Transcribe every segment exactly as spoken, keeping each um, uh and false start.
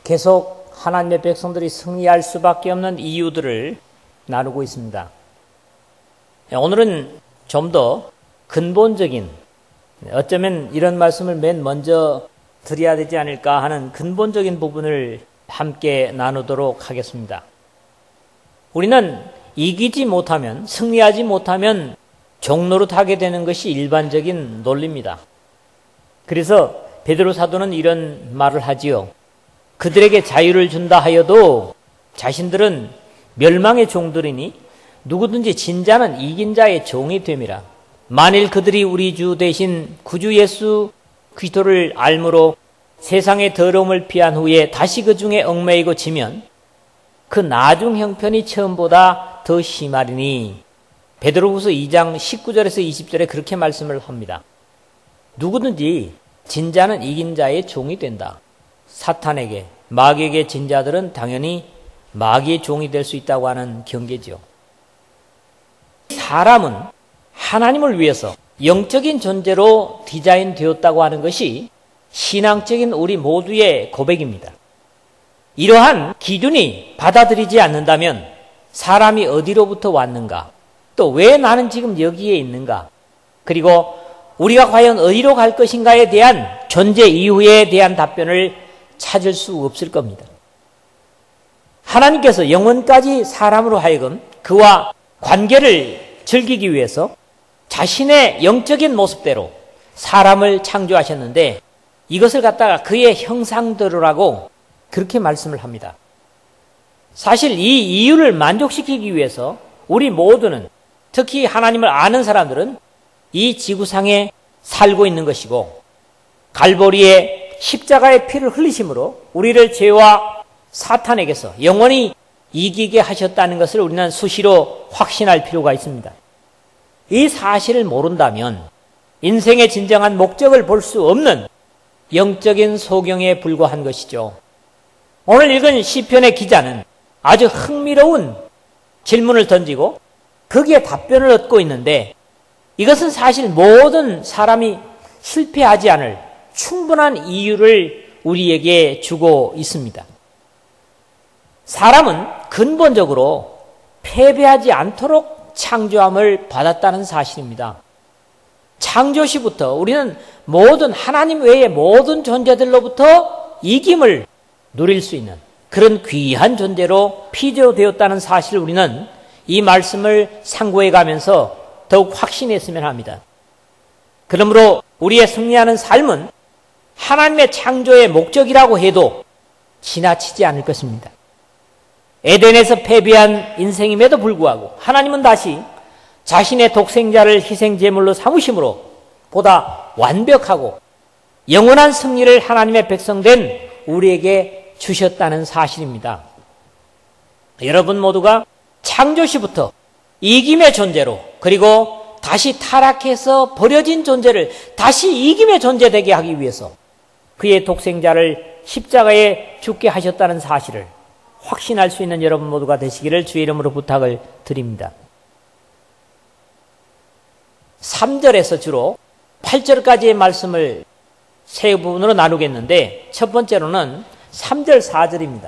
계속 하나님의 백성들이 승리할 수밖에 없는 이유들을 나누고 있습니다. 오늘은 좀 더 근본적인, 어쩌면 이런 말씀을 맨 먼저 드려야 되지 않을까 하는 근본적인 부분을 함께 나누도록 하겠습니다. 우리는 이기지 못하면, 승리하지 못하면 종노릇하게 되는 것이 일반적인 논리입니다. 그래서 베드로 사도는 이런 말을 하지요. 그들에게 자유를 준다 하여도 자신들은 멸망의 종들이니 누구든지 진자는 이긴 자의 종이 됨이라. 만일 그들이 우리 주 대신 구주 예수 그리스도를 알므로 세상의 더러움을 피한 후에 다시 그 중에 얽매이고 지면 그 나중 형편이 처음보다 더 심하리니. 베드로후서 이 장 십구 절에서 이십 절에 그렇게 말씀을 합니다. 누구든지 진자는 이긴 자의 종이 된다. 사탄에게, 마귀에게 진 자들은 당연히 마귀의 종이 될 수 있다고 하는 경계죠. 사람은 하나님을 위해서 영적인 존재로 디자인 되었다고 하는 것이 신앙적인 우리 모두의 고백입니다. 이러한 기준이 받아들이지 않는다면 사람이 어디로부터 왔는가, 또 왜 나는 지금 여기에 있는가, 그리고 우리가 과연 어디로 갈 것인가에 대한 존재 이유에 대한 답변을 찾을 수 없을 겁니다. 하나님께서 영원까지 사람으로 하여금 그와 관계를 즐기기 위해서 자신의 영적인 모습대로 사람을 창조하셨는데 이것을 갖다가 그의 형상대로라고 그렇게 말씀을 합니다. 사실 이 이유를 만족시키기 위해서 우리 모두는, 특히 하나님을 아는 사람들은 이 지구상에 살고 있는 것이고, 갈보리의 십자가의 피를 흘리심으로 우리를 죄와 사탄에게서 영원히 이기게 하셨다는 것을 우리는 수시로 확신할 필요가 있습니다. 이 사실을 모른다면 인생의 진정한 목적을 볼 수 없는 영적인 소경에 불과한 것이죠. 오늘 읽은 시편의 기자는 아주 흥미로운 질문을 던지고 거기에 답변을 얻고 있는데, 이것은 사실 모든 사람이 실패하지 않을 충분한 이유를 우리에게 주고 있습니다. 사람은 근본적으로 패배하지 않도록 창조함을 받았다는 사실입니다. 창조시부터 우리는 모든 하나님 외의 모든 존재들로부터 이김을 누릴 수 있는 그런 귀한 존재로 피조되었다는 사실을 우리는 이 말씀을 상고해 가면서 더욱 확신했으면 합니다. 그러므로 우리의 승리하는 삶은 하나님의 창조의 목적이라고 해도 지나치지 않을 것입니다. 에덴에서 패배한 인생임에도 불구하고 하나님은 다시 자신의 독생자를 희생제물로 삼으심으로 보다 완벽하고 영원한 승리를 하나님의 백성된 우리에게 주셨다는 사실입니다. 여러분 모두가 창조시부터 이김의 존재로, 그리고 다시 타락해서 버려진 존재를 다시 이김의 존재 되게 하기 위해서 그의 독생자를 십자가에 죽게 하셨다는 사실을 확신할 수 있는 여러분 모두가 되시기를 주의 이름으로 부탁을 드립니다. 삼 절에서 주로 팔 절까지의 말씀을 세 부분으로 나누겠는데, 첫 번째로는 삼 절, 사 절입니다.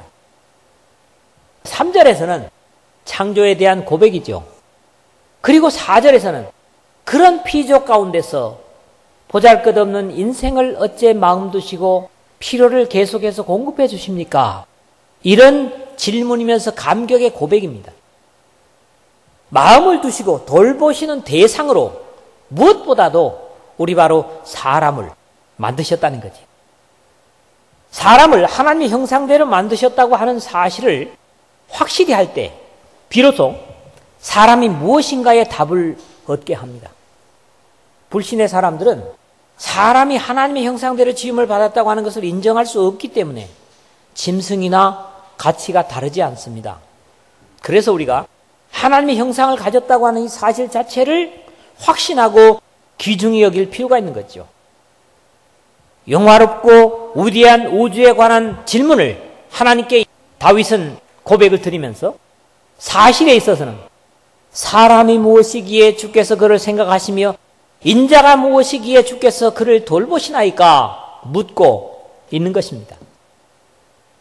삼 절에서는 창조에 대한 고백이죠. 그리고 사 절에서는 그런 피조 가운데서 보잘것없는 인생을 어째 마음 두시고 필요를 계속해서 공급해 주십니까? 이런 질문이면서 감격의 고백입니다. 마음을 두시고 돌보시는 대상으로 무엇보다도 우리 바로 사람을 만드셨다는 거지. 사람을 하나님의 형상대로 만드셨다고 하는 사실을 확실히 할 때 비로소 사람이 무엇인가의 답을 얻게 합니다. 불신의 사람들은 사람이 하나님의 형상대로 지음을 받았다고 하는 것을 인정할 수 없기 때문에 짐승이나 가치가 다르지 않습니다. 그래서 우리가 하나님의 형상을 가졌다고 하는 이 사실 자체를 확신하고 귀중히 여길 필요가 있는 거죠. 영화롭고 위대한 우주에 관한 질문을 하나님께 다윗은 고백을 드리면서 사실에 있어서는 사람이 무엇이기에 주께서 그를 생각하시며 인자가 무엇이기에 주께서 그를 돌보시나이까 묻고 있는 것입니다.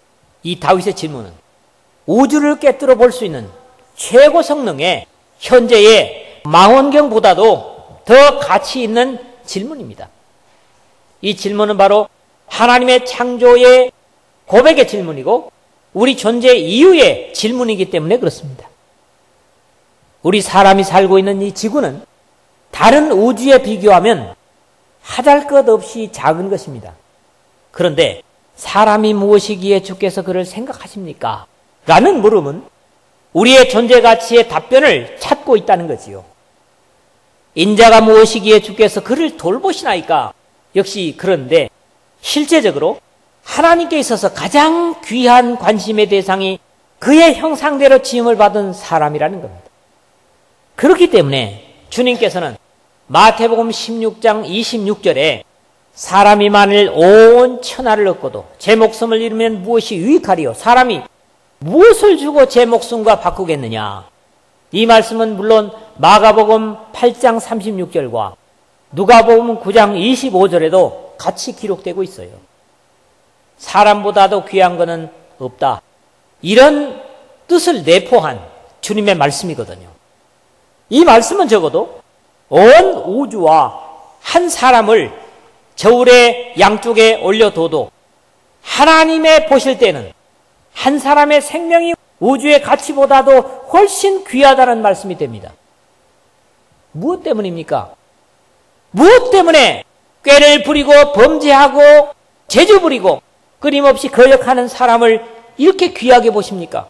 이 다윗의 질문은 우주를 꿰뚫어 볼 수 있는 최고 성능의 현재의 망원경보다도 더 가치 있는 질문입니다. 이 질문은 바로 하나님의 창조의 고백의 질문이고 우리 존재 이유의 질문이기 때문에 그렇습니다. 우리 사람이 살고 있는 이 지구는 다른 우주에 비교하면 하잘것없이 작은 것입니다. 그런데 사람이 무엇이기에 주께서 그를 생각하십니까? 라는 물음은 우리의 존재 가치의 답변을 찾고 있다는 거지요. 인자가 무엇이기에 주께서 그를 돌보시나이까? 역시 그런데 실제적으로 하나님께 있어서 가장 귀한 관심의 대상이 그의 형상대로 지음을 받은 사람이라는 겁니다. 그렇기 때문에 주님께서는 마태복음 십육 장 이십육 절에 사람이 만일 온 천하를 얻고도 제 목숨을 잃으면 무엇이 유익하리요? 사람이 무엇을 주고 제 목숨과 바꾸겠느냐? 이 말씀은 물론 마가복음 팔 장 삼십육 절과 누가복음 구 장 이십오 절에도 같이 기록되고 있어요. 사람보다도 귀한 것은 없다. 이런 뜻을 내포한 주님의 말씀이거든요. 이 말씀은 적어도 온 우주와 한 사람을 저울의 양쪽에 올려둬도 하나님의 보실 때는 한 사람의 생명이 우주의 가치보다도 훨씬 귀하다는 말씀이 됩니다. 무엇 때문입니까? 무엇 때문에 꾀를 부리고 범죄하고 재주 부리고 끊임없이 거역하는 사람을 이렇게 귀하게 보십니까?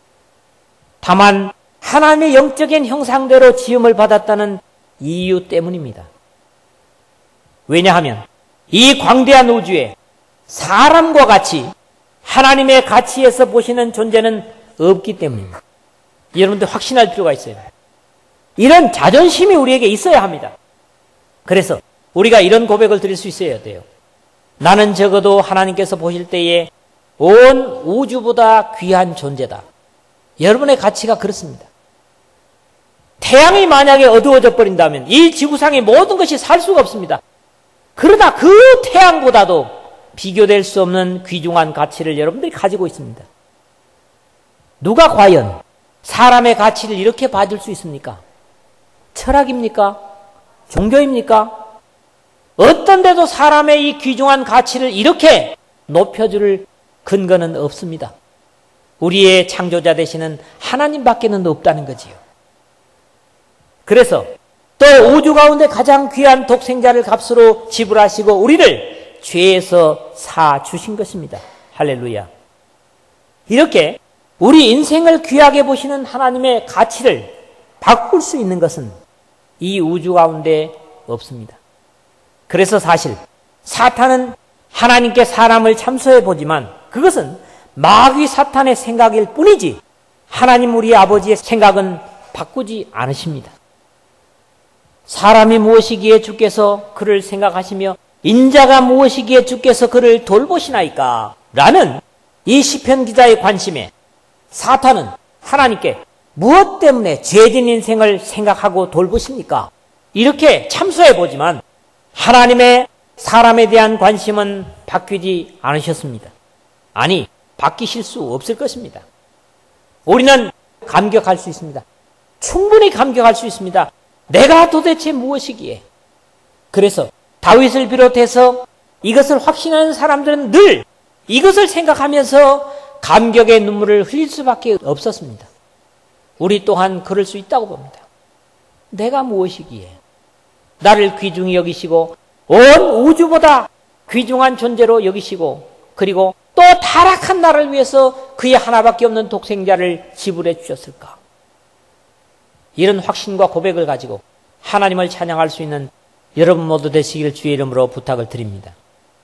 다만 하나님의 영적인 형상대로 지음을 받았다는 이유 때문입니다. 왜냐하면 이 광대한 우주에 사람과 같이 하나님의 가치에서 보시는 존재는 없기 때문입니다. 여러분들 확신할 필요가 있어요. 이런 자존심이 우리에게 있어야 합니다. 그래서 우리가 이런 고백을 드릴 수 있어야 돼요. 나는 적어도 하나님께서 보실 때에 온 우주보다 귀한 존재다. 여러분의 가치가 그렇습니다. 태양이 만약에 어두워져 버린다면 이 지구상의 모든 것이 살 수가 없습니다. 그러나 그 태양보다도 비교될 수 없는 귀중한 가치를 여러분들이 가지고 있습니다. 누가 과연 사람의 가치를 이렇게 봐줄 수 있습니까? 철학입니까? 종교입니까? 어떤 데도 사람의 이 귀중한 가치를 이렇게 높여줄 근거는 없습니다. 우리의 창조자 되시는 하나님밖에는 없다는 거지요. 그래서 또 우주 가운데 가장 귀한 독생자를 값으로 지불하시고 우리를 죄에서 사 주신 것입니다. 할렐루야. 이렇게 우리 인생을 귀하게 보시는 하나님의 가치를 바꿀 수 있는 것은 이 우주 가운데 없습니다. 그래서 사실 사탄은 하나님께 사람을 참소해 보지만 그것은 마귀 사탄의 생각일 뿐이지 하나님 우리 아버지의 생각은 바꾸지 않으십니다. 사람이 무엇이기에 주께서 그를 생각하시며 인자가 무엇이기에 주께서 그를 돌보시나이까? 라는 이 시편 기자의 관심에 사탄은 하나님께 무엇 때문에 죄진 인생을 생각하고 돌보십니까? 이렇게 참소해 보지만 하나님의 사람에 대한 관심은 바뀌지 않으셨습니다. 아니, 바뀌실 수 없을 것입니다. 우리는 감격할 수 있습니다. 충분히 감격할 수 있습니다. 내가 도대체 무엇이기에? 그래서 다윗을 비롯해서 이것을 확신하는 사람들은 늘 이것을 생각하면서 감격의 눈물을 흘릴 수밖에 없었습니다. 우리 또한 그럴 수 있다고 봅니다. 내가 무엇이기에? 나를 귀중히 여기시고 온 우주보다 귀중한 존재로 여기시고 그리고 또 타락한 나를 위해서 그의 하나밖에 없는 독생자를 지불해 주셨을까? 이런 확신과 고백을 가지고 하나님을 찬양할 수 있는 여러분 모두 되시길 주의 이름으로 부탁을 드립니다.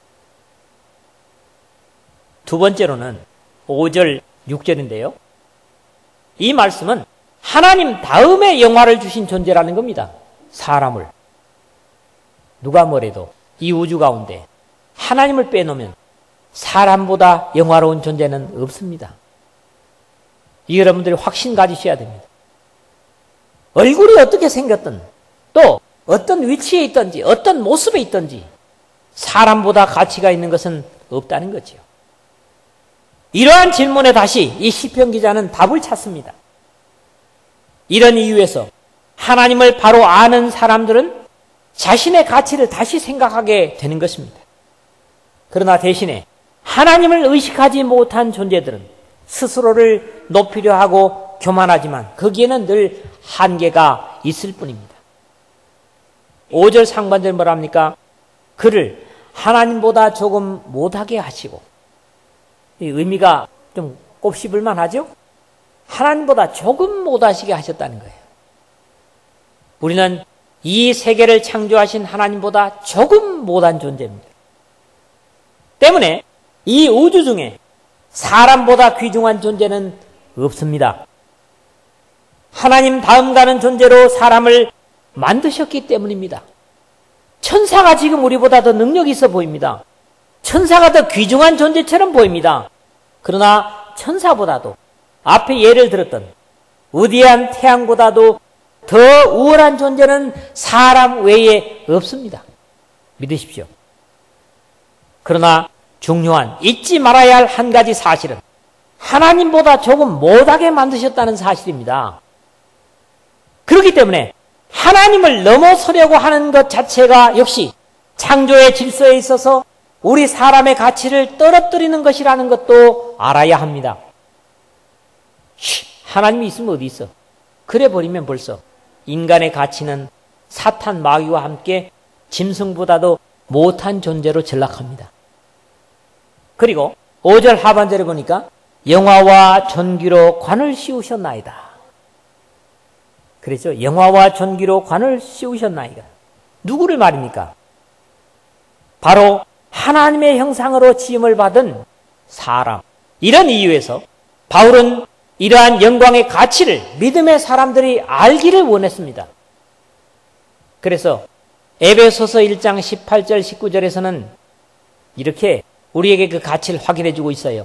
두 번째로는 오 절, 육 절인데요. 이 말씀은 하나님 다음에 영화를 주신 존재라는 겁니다. 사람을. 누가 뭐래도 이 우주 가운데 하나님을 빼놓으면 사람보다 영화로운 존재는 없습니다. 이 여러분들이 확신 가지셔야 됩니다. 얼굴이 어떻게 생겼든 또 어떤 위치에 있든지 어떤 모습에 있든지 사람보다 가치가 있는 것은 없다는 거지요. 이러한 질문에 다시 이 시편 기자는 답을 찾습니다. 이런 이유에서 하나님을 바로 아는 사람들은 자신의 가치를 다시 생각하게 되는 것입니다. 그러나 대신에 하나님을 의식하지 못한 존재들은 스스로를 높이려 하고 교만하지만 거기에는 늘 한계가 있을 뿐입니다. 오 절 상반절 뭐라 합니까? 그를 하나님보다 조금 못하게 하시고, 이 의미가 좀 곱씹을만 하죠? 하나님보다 조금 못하시게 하셨다는 거예요. 우리는 이 세계를 창조하신 하나님보다 조금 못한 존재입니다. 때문에 이 우주 중에 사람보다 귀중한 존재는 없습니다. 하나님 다음 가는 존재로 사람을 만드셨기 때문입니다. 천사가 지금 우리보다 더 능력이 있어 보입니다. 천사가 더 귀중한 존재처럼 보입니다. 그러나 천사보다도 앞에 예를 들었던 위대한 태양보다도 더 우월한 존재는 사람 외에 없습니다. 믿으십시오. 그러나 중요한 잊지 말아야 할 한 가지 사실은 하나님보다 조금 못하게 만드셨다는 사실입니다. 그렇기 때문에 하나님을 넘어서려고 하는 것 자체가 역시 창조의 질서에 있어서 우리 사람의 가치를 떨어뜨리는 것이라는 것도 알아야 합니다. 쉬, 하나님이 있으면 어디 있어? 그래 버리면 벌써 인간의 가치는 사탄 마귀와 함께 짐승보다도 못한 존재로 전락합니다. 그리고 오 절 하반절에 보니까 영화와 존귀로 관을 씌우셨나이다. 그렇죠? 영화와 존귀로 관을 씌우셨나이다. 누구를 말입니까? 바로 하나님의 형상으로 지음을 받은 사람. 이런 이유에서 바울은 이러한 영광의 가치를 믿음의 사람들이 알기를 원했습니다. 그래서 에베소서 일 장 십팔 절 십구 절에서는 이렇게 우리에게 그 가치를 확인해 주고 있어요.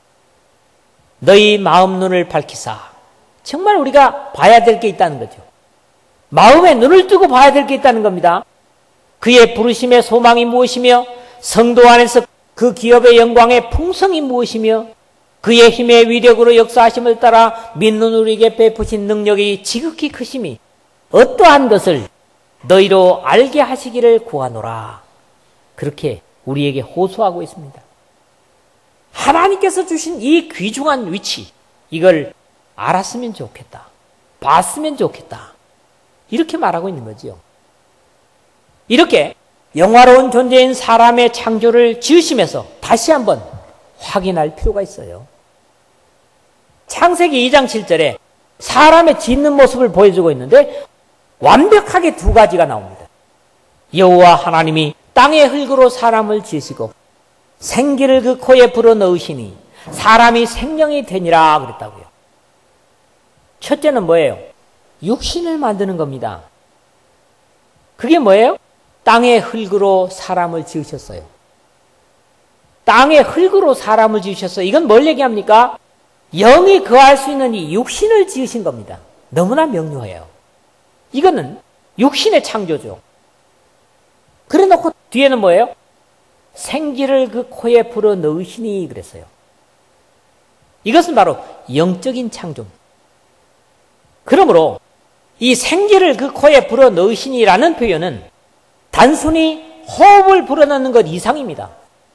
너희 마음 눈을 밝히사. 정말 우리가 봐야 될 게 있다는 거죠. 마음에 눈을 뜨고 봐야 될 게 있다는 겁니다. 그의 부르심의 소망이 무엇이며 성도 안에서 그 기업의 영광의 풍성이 무엇이며 그의 힘의 위력으로 역사하심을 따라 믿는 우리에게 베푸신 능력이 지극히 크심이 어떠한 것을 너희로 알게 하시기를 구하노라. 그렇게 우리에게 호소하고 있습니다. 하나님께서 주신 이 귀중한 위치, 이걸 알았으면 좋겠다. 봤으면 좋겠다. 이렇게 말하고 있는 거지요. 이렇게 영화로운 존재인 사람의 창조를 지으시면서 다시 한번 확인할 필요가 있어요. 창세기 이 장 칠 절에 사람의 짓는 모습을 보여주고 있는데 완벽하게 두 가지가 나옵니다. 여호와 하나님이 땅의 흙으로 사람을 지으시고 생기를 그 코에 불어넣으시니 사람이 생명이 되니라 그랬다고요. 첫째는 뭐예요? 육신을 만드는 겁니다. 그게 뭐예요? 땅의 흙으로 사람을 지으셨어요. 땅의 흙으로 사람을 지으셨어요. 이건 뭘 얘기합니까? 영이 거할 수 있는 이 육신을 지으신 겁니다. 너무나 명료해요. 이거는 육신의 창조죠. 그래 놓고 뒤에는 뭐예요? 생기를 그 코에 불어 넣으시니 그랬어요. 이것은 바로 영적인 창조입니다. 그러므로 이 생기를 그 코에 불어 넣으시니라는 표현은 단순히 호흡을 불어넣는 것 이상입니다.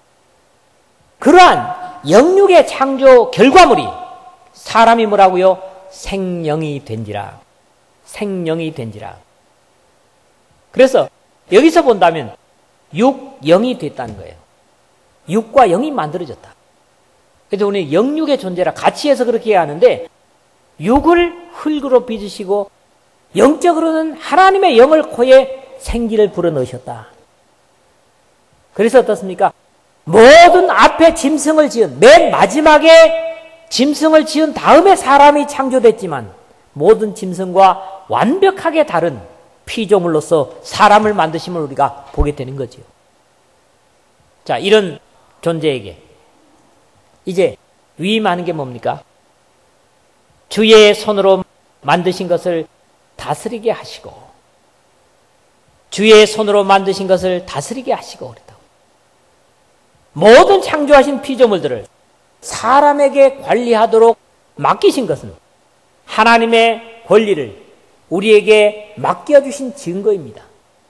그러한 영육의 창조 결과물이 사람이 뭐라고요? 생령이 된지라. 생령이 된지라. 그래서 여기서 본다면 육, 영이 됐다는 거예요. 육과 영이 만들어졌다. 그래서 우리 영육의 존재라 같이 해서 그렇게 해야 하는데 육을 흙으로 빚으시고 영적으로는 하나님의 영을 코에 생기를 불어넣으셨다. 그래서 어떻습니까? 모든 앞에 짐승을 지은 맨 마지막에 짐승을 지은 다음에 사람이 창조됐지만 모든 짐승과 완벽하게 다른 피조물로서 사람을 만드심을 우리가 보게 되는 거죠. 자, 이런 존재에게 이제 위임하는 게 뭡니까? 주의 손으로 만드신 것을 다스리게 하시고 주의 손으로 만드신 것을 다스리게 하시고 그랬다고. 모든 창조하신 피조물들을 사람에게 관리하도록 맡기신 것은 하나님의 권리를 우리에게 맡겨주신 증거입니다.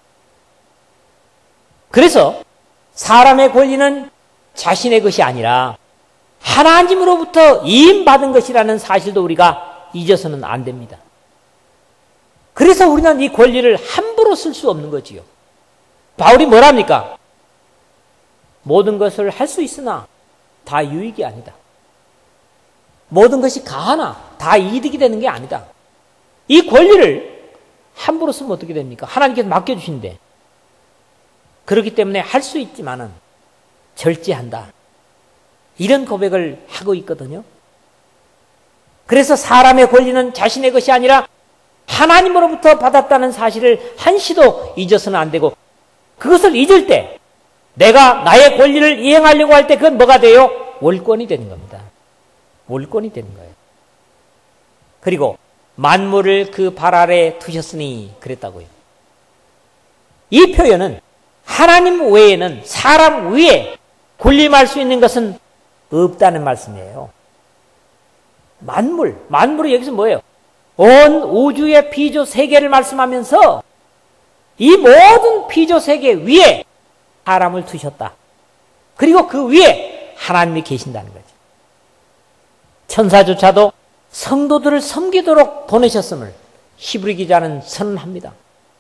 그래서 사람의 권리는 자신의 것이 아니라 하나님으로부터 이임받은 것이라는 사실도 우리가 잊어서는 안 됩니다. 그래서 우리는 이 권리를 함부로 쓸 수 없는 거지요. 바울이 뭐랍니까? 모든 것을 할 수 있으나 다 유익이 아니다. 모든 것이 가하나 다 이득이 되는 게 아니다. 이 권리를 함부로 쓰면 어떻게 됩니까? 하나님께서 맡겨주신데. 그렇기 때문에 할 수 있지만은 절제한다. 이런 고백을 하고 있거든요. 그래서 사람의 권리는 자신의 것이 아니라 하나님으로부터 받았다는 사실을 한시도 잊어서는 안 되고, 그것을 잊을 때 내가 나의 권리를 이행하려고 할 때 그건 뭐가 돼요? 월권이 되는 겁니다. 월권이 되는 거예요. 그리고 만물을 그 발 아래 두셨으니 그랬다고요. 이 표현은 하나님 외에는 사람 위에 군림할 수 있는 것은 없다는 말씀이에요. 만물, 만물이 여기서 뭐예요? 온 우주의 피조 세계를 말씀하면서 이 모든 피조 세계 위에 사람을 두셨다. 그리고 그 위에 하나님이 계신다는 거죠. 천사조차도 성도들을 섬기도록 보내셨음을 히브리 기자는 선언합니다.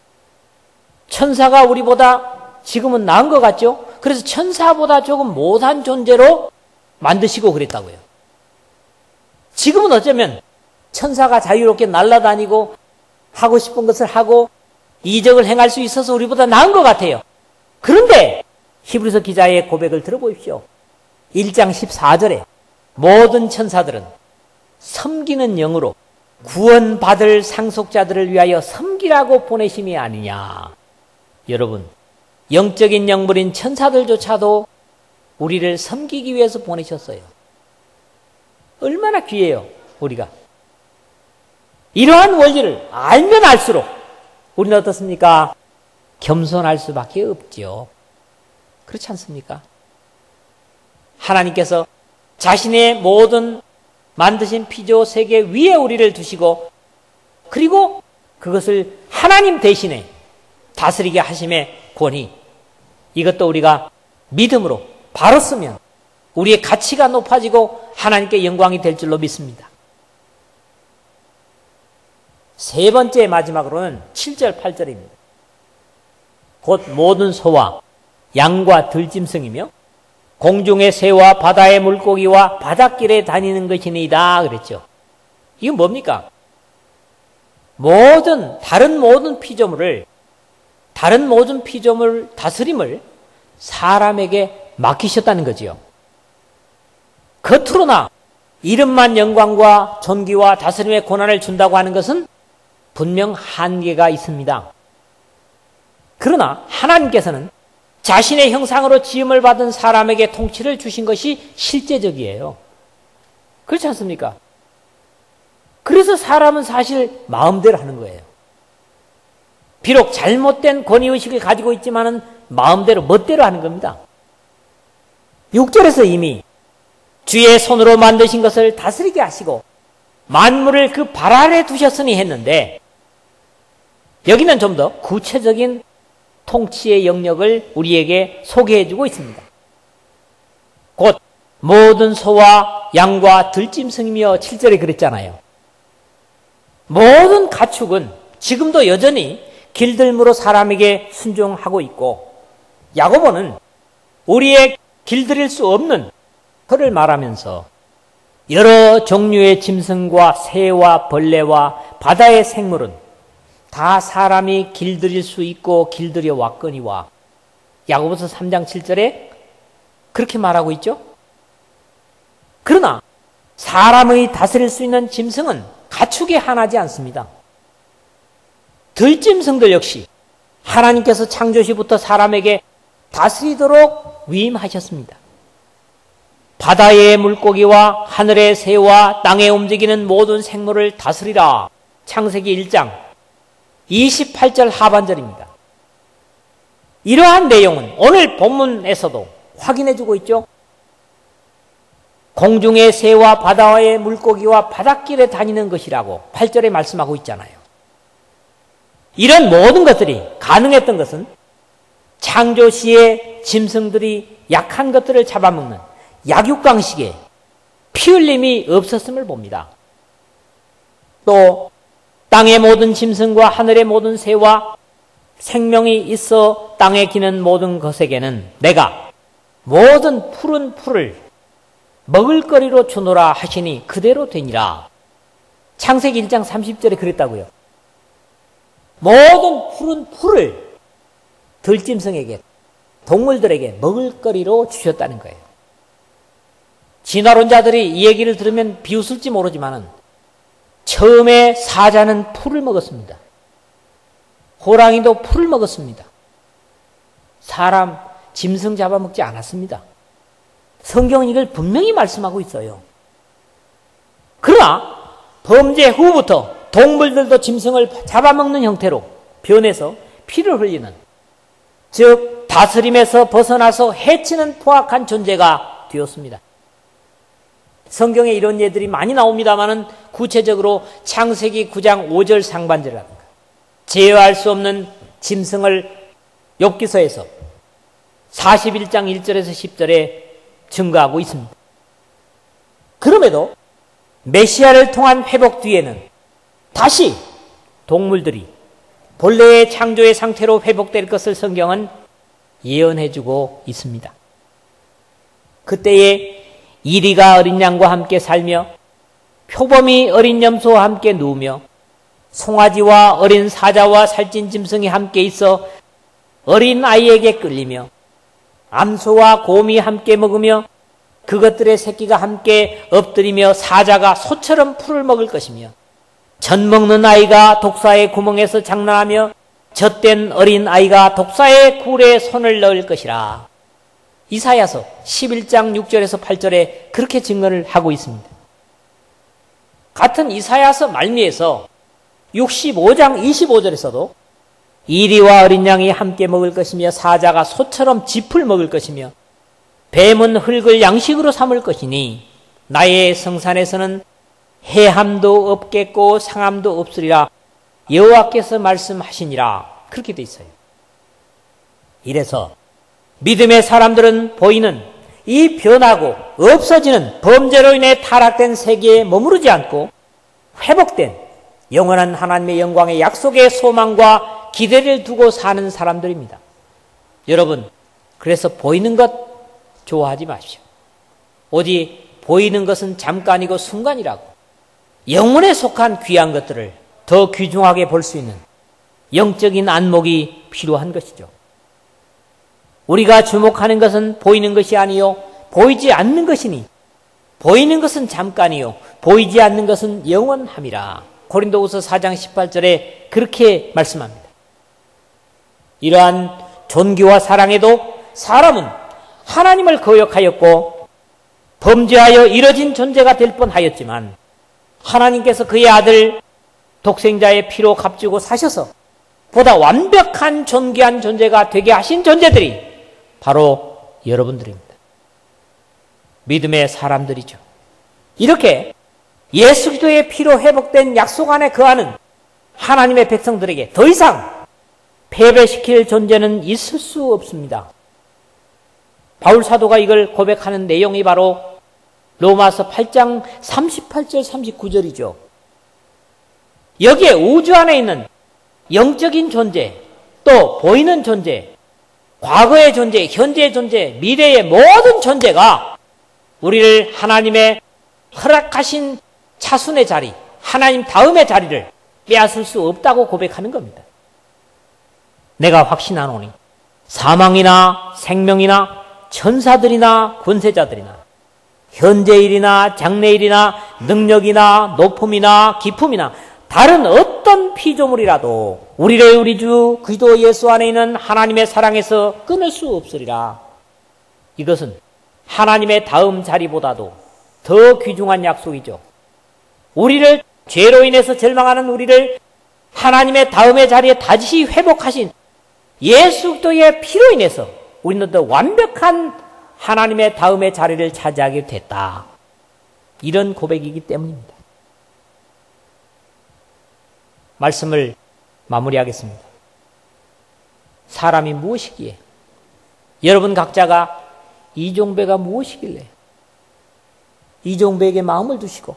천사가 우리보다 지금은 나은 것 같죠? 그래서 천사보다 조금 못한 존재로 만드시고 그랬다고요. 지금은 어쩌면 천사가 자유롭게 날아다니고 하고 싶은 것을 하고 이적을 행할 수 있어서 우리보다 나은 것 같아요. 그런데 히브리서 기자의 고백을 들어보십시오. 일 장 십사 절에 모든 천사들은 섬기는 영으로 구원받을 상속자들을 위하여 섬기라고 보내심이 아니냐. 여러분, 영적인 영물인 천사들조차도 우리를 섬기기 위해서 보내셨어요. 얼마나 귀해요, 우리가. 이러한 원리를 알면 알수록 우리는 어떻습니까? 겸손할 수밖에 없죠. 그렇지 않습니까? 하나님께서 자신의 모든 만드신 피조 세계 위에 우리를 두시고, 그리고 그것을 하나님 대신에 다스리게 하심의 권위, 이것도 우리가 믿음으로 바로 쓰면 우리의 가치가 높아지고 하나님께 영광이 될 줄로 믿습니다. 세 번째 마지막으로는 칠 절 팔 절입니다. 곧 모든 소와 양과 들짐승이며 공중의 새와 바다의 물고기와 바닷길에 다니는 것이니이다 그랬죠. 이건 뭡니까? 모든 다른 모든 피조물을 다른 모든 피조물 다스림을 사람에게 맡기셨다는 거지요. 겉으로나 이름만 영광과 존귀와 다스림의 권한을 준다고 하는 것은 분명 한계가 있습니다. 그러나 하나님께서는 자신의 형상으로 지음을 받은 사람에게 통치를 주신 것이 실제적이에요. 그렇지 않습니까? 그래서 사람은 사실 마음대로 하는 거예요. 비록 잘못된 권위의식을 가지고 있지만은 마음대로 멋대로 하는 겁니다. 육 절에서 이미 주의 손으로 만드신 것을 다스리게 하시고 만물을 그 발 아래 두셨으니 했는데, 여기는 좀 더 구체적인 통치의 영역을 우리에게 소개해주고 있습니다. 곧 모든 소와 양과 들짐승이며 칠 절에 그랬잖아요. 모든 가축은 지금도 여전히 길들무로 사람에게 순종하고 있고, 야고보는 우리의 길들일 수 없는 터를 말하면서 여러 종류의 짐승과 새와 벌레와 바다의 생물은 다 사람이 길들일 수 있고 길들여 왔거니와, 야고보서 삼 장 칠 절에 그렇게 말하고 있죠. 그러나 사람의 다스릴 수 있는 짐승은 가축에 한하지 않습니다. 들짐승들 역시 하나님께서 창조시부터 사람에게 다스리도록 위임하셨습니다. 바다의 물고기와 하늘의 새와 땅에 움직이는 모든 생물을 다스리라. 창세기 일 장 이십팔 절 하반절입니다. 이러한 내용은 오늘 본문에서도 확인해주고 있죠. 공중의 새와 바다의 물고기와 바닷길에 다니는 것이라고 팔 절에 말씀하고 있잖아요. 이런 모든 것들이 가능했던 것은 창조 시에 짐승들이 약한 것들을 잡아먹는 약육강식에 피 흘림이 없었음을 봅니다. 또 땅의 모든 짐승과 하늘의 모든 새와 생명이 있어 땅에 기는 모든 것에게는 내가 모든 푸른 풀을 먹을거리로 주노라 하시니 그대로 되니라. 창세기 일 장 삼십 절에 그랬다고요. 모든 푸른 풀을 들짐승에게, 동물들에게 먹을거리로 주셨다는 거예요. 진화론자들이 이 얘기를 들으면 비웃을지 모르지만은 처음에 사자는 풀을 먹었습니다. 호랑이도 풀을 먹었습니다. 사람, 짐승 잡아먹지 않았습니다. 성경은 이걸 분명히 말씀하고 있어요. 그러나 범죄 후부터 동물들도 짐승을 잡아먹는 형태로 변해서 피를 흘리는, 즉 다스림에서 벗어나서 해치는 포악한 존재가 되었습니다. 성경에 이런 예들이 많이 나옵니다마는 구체적으로 창세기 구 장 오 절 상반절이라든가 제어할 수 없는 짐승을 욥기서에서 사십일 장 일 절에서 십 절에 증거하고 있습니다. 그럼에도 메시아를 통한 회복 뒤에는 다시 동물들이 본래의 창조의 상태로 회복될 것을 성경은 예언해주고 있습니다. 그때에 이리가 어린 양과 함께 살며 표범이 어린 염소와 함께 누우며 송아지와 어린 사자와 살찐 짐승이 함께 있어 어린 아이에게 끌리며 암소와 곰이 함께 먹으며 그것들의 새끼가 함께 엎드리며 사자가 소처럼 풀을 먹을 것이며 젖 먹는 아이가 독사의 구멍에서 장난하며 젖된 어린 아이가 독사의 굴에 손을 넣을 것이라. 이사야서 십일 장 육 절에서 팔 절에 그렇게 증언을 하고 있습니다. 같은 이사야서 말미에서 육십오 장 이십오 절에서도 이리와 어린 양이 함께 먹을 것이며 사자가 소처럼 짚을 먹을 것이며 뱀은 흙을 양식으로 삼을 것이니 나의 성산에서는 해함도 없겠고 상함도 없으리라 여호와께서 말씀하시니라. 그렇게 돼 있어요. 이래서 믿음의 사람들은 보이는 이 변하고 없어지는 범죄로 인해 타락된 세계에 머무르지 않고 회복된 영원한 하나님의 영광의 약속의 소망과 기대를 두고 사는 사람들입니다. 여러분, 그래서 보이는 것 좋아하지 마십시오. 오직 보이는 것은 잠깐이고 순간이라고 영혼에 속한 귀한 것들을 더 귀중하게 볼 수 있는 영적인 안목이 필요한 것이죠. 우리가 주목하는 것은 보이는 것이 아니요 보이지 않는 것이니 보이는 것은 잠깐이요 보이지 않는 것은 영원함이라. 고린도후서 사 장 십팔 절에 그렇게 말씀합니다. 이러한 존귀와 사랑에도 사람은 하나님을 거역하였고 범죄하여 이뤄진 존재가 될 뻔하였지만 하나님께서 그의 아들 독생자의 피로 값주고 사셔서 보다 완벽한 존귀한 존재가 되게 하신 존재들이 바로 여러분들입니다. 믿음의 사람들이죠. 이렇게 예수 그리스도의 피로 회복된 약속 안에 거하는 하나님의 백성들에게 더 이상 패배시킬 존재는 있을 수 없습니다. 바울 사도가 이걸 고백하는 내용이 바로 로마서 팔 장 삼십팔 절 삼십구 절이죠. 여기에 우주 안에 있는 영적인 존재, 또 보이는 존재, 과거의 존재, 현재의 존재, 미래의 모든 존재가 우리를 하나님의 허락하신 차순의 자리, 하나님 다음의 자리를 빼앗을 수 없다고 고백하는 겁니다. 내가 확신하노니 사망이나 생명이나 천사들이나 권세자들이나 현재일이나 장래일이나 능력이나 높음이나 기품이나 다른 어떤 피조물이라도 우리를 우리 주 그리스도 예수 안에 있는 하나님의 사랑에서 끊을 수 없으리라. 이것은 하나님의 다음 자리보다도 더 귀중한 약속이죠. 우리를 죄로 인해서 절망하는 우리를 하나님의 다음의 자리에 다시 회복하신 예수 그리스도의 피로 인해서 우리는 더 완벽한 하나님의 다음의 자리를 차지하게 됐다. 이런 고백이기 때문입니다. 말씀을 마무리하겠습니다. 사람이 무엇이기에, 여러분 각자가 이종배가 무엇이길래 이종배에게 마음을 두시고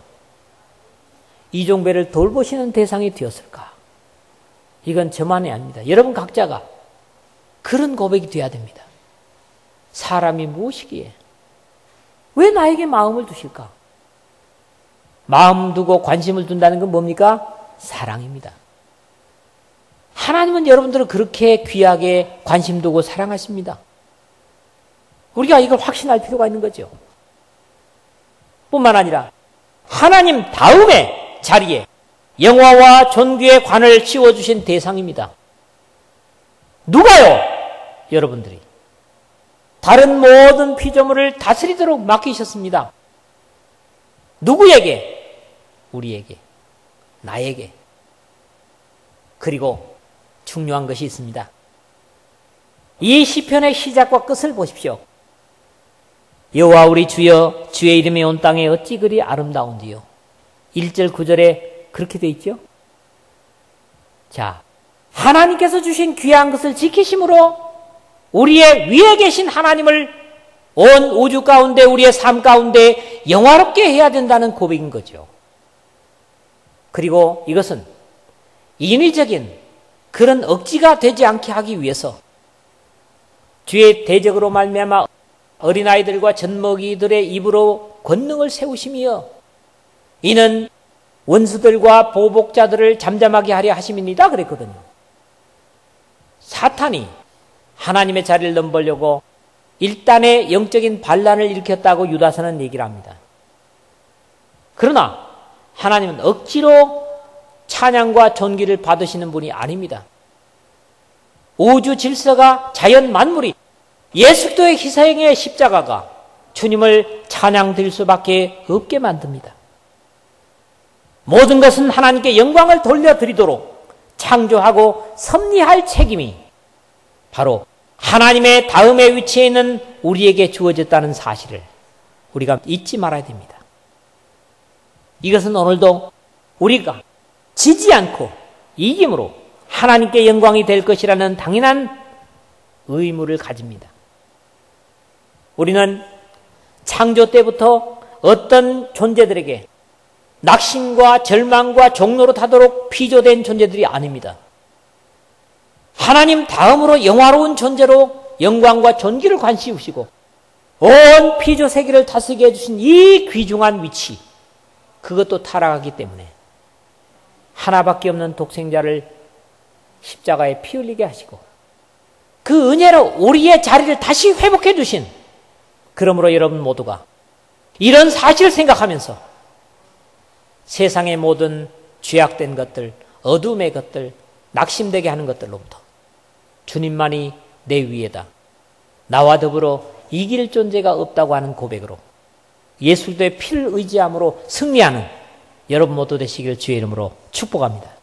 이종배를 돌보시는 대상이 되었을까? 이건 저만이 아닙니다. 여러분 각자가 그런 고백이 되어야 됩니다. 사람이 무엇이기에 왜 나에게 마음을 두실까? 마음 두고 관심을 둔다는 건 뭡니까? 사랑입니다. 하나님은 여러분들을 그렇게 귀하게 관심 두고 사랑하십니다. 우리가 이걸 확신할 필요가 있는 거죠. 뿐만 아니라 하나님 다음의 자리에 영화와 존귀의 관을 씌워주신 대상입니다. 누가요? 여러분들이. 다른 모든 피조물을 다스리도록 맡기셨습니다. 누구에게? 우리에게. 나에게. 그리고 중요한 것이 있습니다. 이 시편의 시작과 끝을 보십시오. 여호와 우리 주여 주의 이름이 온 땅에 어찌 그리 아름다운지요. 일 절 구 절에 그렇게 돼 있죠. 자, 하나님께서 주신 귀한 것을 지키심으로 우리의 위에 계신 하나님을 온 우주 가운데 우리의 삶 가운데 영화롭게 해야 된다는 고백인 거죠. 그리고 이것은 인위적인 그런 억지가 되지 않게 하기 위해서 주의 대적으로 말미암아 어린아이들과 젖먹이들의 입으로 권능을 세우시며 이는 원수들과 보복자들을 잠잠하게 하려 하심이니라 그랬거든요. 사탄이 하나님의 자리를 넘보려고 일단의 영적인 반란을 일으켰다고 유다서는 얘기를 합니다. 그러나 하나님은 억지로 찬양과 존귀를 받으시는 분이 아닙니다. 우주 질서가 자연 만물이 예수 그리스도의 희생의 십자가가 주님을 찬양드릴 수밖에 없게 만듭니다. 모든 것은 하나님께 영광을 돌려드리도록 창조하고 섭리할 책임이 바로 하나님의 다음에 위치해 있는 우리에게 주어졌다는 사실을 우리가 잊지 말아야 됩니다. 이것은 오늘도 우리가 지지 않고 이김으로 하나님께 영광이 될 것이라는 당연한 의무를 가집니다. 우리는 창조 때부터 어떤 존재들에게 낙심과 절망과 종로로 타도록 피조된 존재들이 아닙니다. 하나님 다음으로 영화로운 존재로 영광과 존귀를 관씌우시고 온 피조 세계를 다스리게 해주신 이 귀중한 위치, 그것도 타락하기 때문에 하나밖에 없는 독생자를 십자가에 피 흘리게 하시고 그 은혜로 우리의 자리를 다시 회복해 주신, 그러므로 여러분 모두가 이런 사실을 생각하면서 세상의 모든 죄악된 것들, 어둠의 것들, 낙심되게 하는 것들로부터 주님만이 내 위에다, 나와 더불어 이길 존재가 없다고 하는 고백으로 예수 그리스도의 피를 의지함으로 승리하는 여러분 모두 되시기를 주의 이름으로 축복합니다.